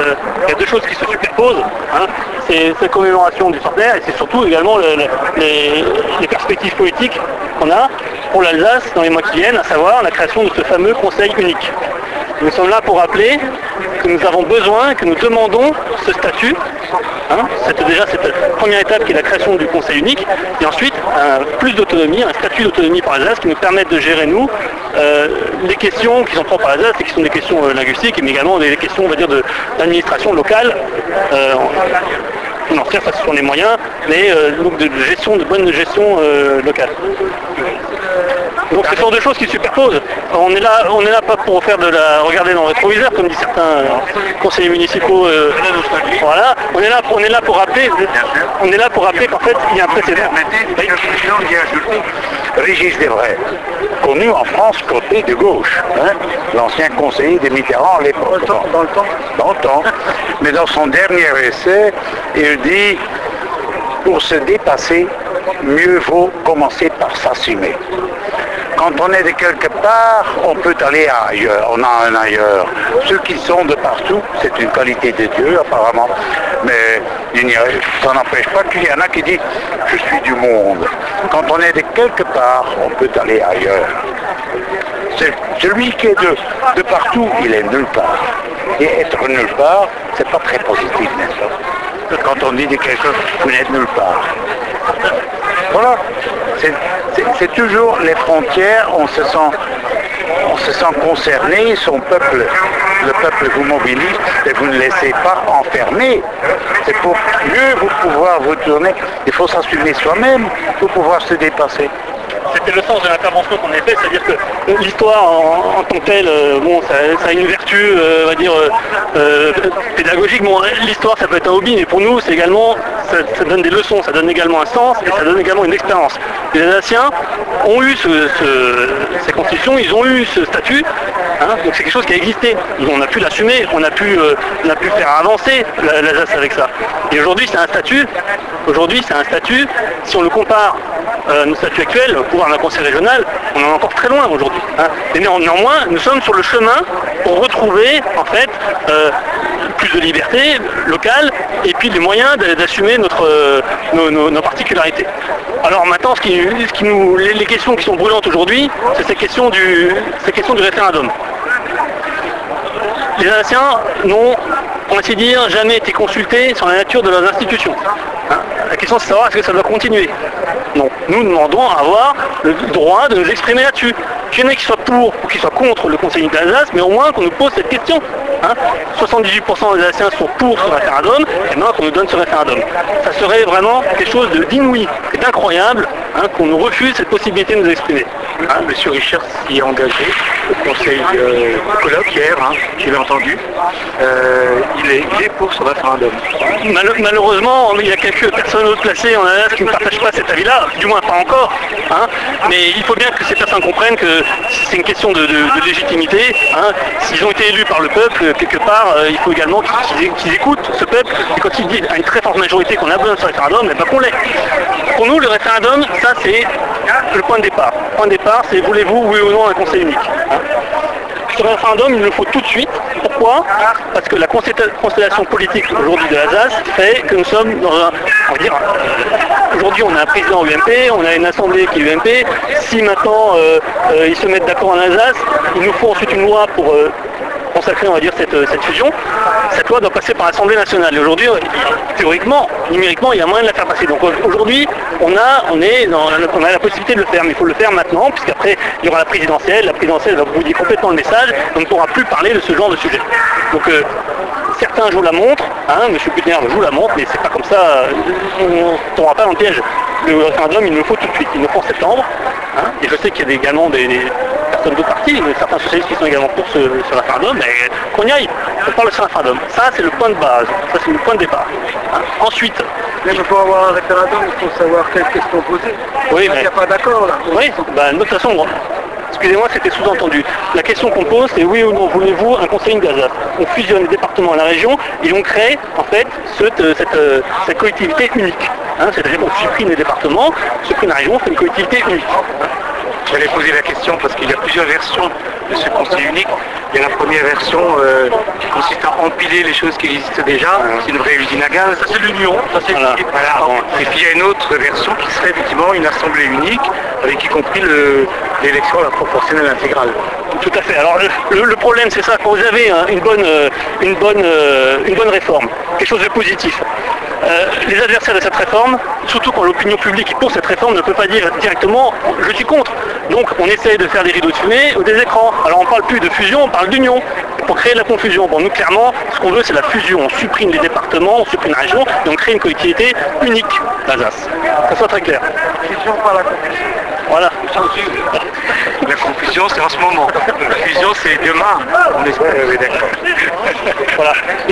il y a deux choses qui se superposent. Hein. C'est cette commémoration du centenaire et c'est surtout également les perspectives politiques qu'on a pour l'Alsace dans les mois qui viennent, à savoir la création de ce fameux conseil unique. Nous sommes là pour rappeler que nous avons besoin, que nous demandons ce statut. Hein, c'est déjà cette première étape qui est la création du conseil unique, et ensuite plus d'autonomie, un statut d'autonomie par l'Alsace qui nous permette de gérer nous les questions qui sont propres à l'Alsace et qui sont des questions linguistiques, mais également des questions, on va dire, d'administration locale. Financière, ça ce sont les moyens, mais donc de gestion, de bonne gestion locale. Donc ce sont deux choses qui se superposent. On est là pas pour faire regarder dans le rétroviseur, comme disent certains conseillers municipaux. Voilà. On est là pour rappeler qu'en fait il y a un précédent. Régis Debray, connu en France côté de gauche, hein, l'ancien conseiller de Mitterrand à l'époque. Dans le temps. Mais dans son dernier essai, il dit pour se dépasser, mieux vaut commencer par s'assumer. Quand on est de quelque part, on peut aller ailleurs, on a un ailleurs. Ceux qui sont de partout, c'est une qualité de Dieu apparemment, mais ça n'empêche pas qu'il y en a qui disent « je suis du monde ». Quand on est de quelque part, on peut aller ailleurs. Celui qui est de partout, il est nulle part. Et être nulle part, c'est pas très positif, n'est-ce pas? Quand on dit de quelque chose, vous n'êtes nulle part. Voilà, c'est toujours les frontières, on se sent concerné, son peuple, le peuple vous mobilise et vous ne laissez pas enfermer. C'est pour mieux vous pouvoir vous tourner, il faut s'assumer soi-même pour pouvoir se dépasser. C'était le sens de l'intervention qu'on a fait, c'est-à-dire que l'histoire en tant que telle, bon, ça a une vertu, on va dire, pédagogique. Bon, l'histoire, ça peut être un hobby, mais pour nous, c'est également, ça donne des leçons, ça donne également un sens et ça donne également une expérience. Les Alsaciens ont eu ces constitutions, ils ont eu ce statut, hein, donc c'est quelque chose qui a existé. On a pu l'assumer, on a pu faire avancer l'Alsace avec ça. Et aujourd'hui, c'est un statut. Aujourd'hui, c'est un statut. Si on le compare à nos statuts actuels, pouvoir d'un conseil régional, on en est encore très loin aujourd'hui. Hein. Et néanmoins, nous sommes sur le chemin pour retrouver en fait plus de liberté locale et puis les moyens d'assumer nos particularités. Alors maintenant, les questions qui sont brûlantes aujourd'hui, c'est ces questions du référendum. Les Alsaciens n'ont, pour ainsi dire, jamais été consultés sur la nature de leurs institutions. Hein, la question c'est de savoir est-ce que ça doit continuer. Non, nous demandons à avoir le droit de nous exprimer là-dessus. Qu'il y en ait qui soient pour ou qui soient contre le Conseil unique d'Alsace, mais au moins qu'on nous pose cette question. Hein. 78% des Alsaciens sont pour ce référendum, et maintenant qu'on nous donne ce référendum. Ça serait vraiment quelque chose d'inouï, d'incroyable, hein, qu'on nous refuse cette possibilité de nous exprimer. Hein, Monsieur Richard s'y est engagé au Conseil colloque hier, hein, je l'ai entendu. Il est pour ce référendum. Malheureusement, il y a quelques personnes haut placées en Alsace qui ne partagent pas cet avis-là, du moins pas encore. Hein, mais il faut bien que ces personnes comprennent que c'est une question de légitimité. Hein. S'ils ont été élus par le peuple, quelque part, il faut également qu'ils écoutent ce peuple. Et quand ils disent à une très forte majorité qu'on a besoin de ce référendum, eh ben qu'on l'ait. Pour nous, le référendum, ça c'est le point de départ. Le point de départ, c'est voulez-vous, oui ou non, un conseil unique. Hein. Ce référendum, il le faut tout de suite. Pourquoi? Parce que la constellation politique aujourd'hui de l'Alsace fait que nous sommes dans un... On va dire, aujourd'hui on a un président UMP, on a une assemblée qui est UMP. Si maintenant ils se mettent d'accord en Alsace, il nous faut ensuite une loi pour consacrer, on va dire, cette fusion. Cette loi doit passer par l'Assemblée nationale. Et aujourd'hui, théoriquement, numériquement, il y a moyen de la faire passer. Donc aujourd'hui, on a la possibilité de le faire, mais il faut le faire maintenant, puisqu'après, il y aura la présidentielle va brouiller complètement le message, on ne pourra plus parler de ce genre de sujet. Donc certains jouent la montre, hein, M. Putner joue la montre, mais c'est pas comme ça, on ne tombera pas dans le piège. Le référendum, il nous le faut tout de suite, il nous le faut en septembre, hein, et je sais qu'il y a également des personnes de partis, certains socialistes qui sont également pour ce référendum, mais qu'on y aille, on parle de ce référendum. Ça, c'est le point de base, ça c'est le point de départ. Hein. Ensuite... Mais pour avoir un référendum, il faut savoir quelle question poser. Oui, mais... Il n'y a pas d'accord là. Oui, de toute façon, excusez-moi, c'était sous-entendu. La question qu'on pose, c'est oui ou non, voulez-vous un conseil d'Alsace? On fusionne les départements à la région et on crée en fait cette collectivité unique. Hein, c'est-à-dire qu'on supprime les départements, on supprime la région, on fait une collectivité unique. Hein. J'allais poser la question parce qu'il y a plusieurs versions de ce conseil unique. Il y a la première version qui consiste à empiler les choses qui existent déjà. C'est une vraie usine à gaz. C'est l'union, ça c'est Voilà. Bon. Et puis il y a une autre version qui serait effectivement une assemblée unique, avec y compris l'élection à la proportionnelle intégrale. Tout à fait. Alors le problème c'est ça, quand vous avez une bonne réforme, quelque chose de positif, les adversaires de cette réforme, surtout quand l'opinion publique pour cette réforme ne peut pas dire directement je suis contre. Donc on essaye de faire des rideaux de fumée ou des écrans. Alors on parle plus de fusion, on parle d'union pour créer de la confusion. Bon, nous clairement ce qu'on veut c'est la fusion. On supprime les départements, on supprime la région et on crée une collectivité unique, l'Alsace. Que ça soit très clair. Fusion par la confusion. Voilà. La confusion c'est en ce moment. La fusion c'est demain. On espère, oui, d'accord. Voilà.